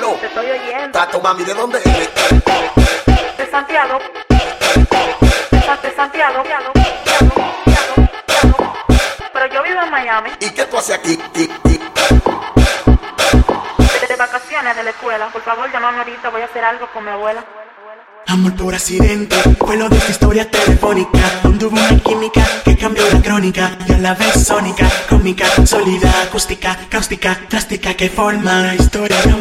Aló. Te estoy oyendo. Tato, mami, ¿de dónde eres? De Santiago. De Santiago. Pero yo vivo en Miami. ¿Y qué tú haces aquí? De vacaciones de la escuela. Por favor, llámame ahorita. Voy a hacer algo con mi abuela. Amor por accidente, fue lo de esta historia telefónica, donde hubo una química que cambió la crónica, y a la vez sónica, cómica, sólida, acústica, cáustica, drástica, que forma la historia de amor.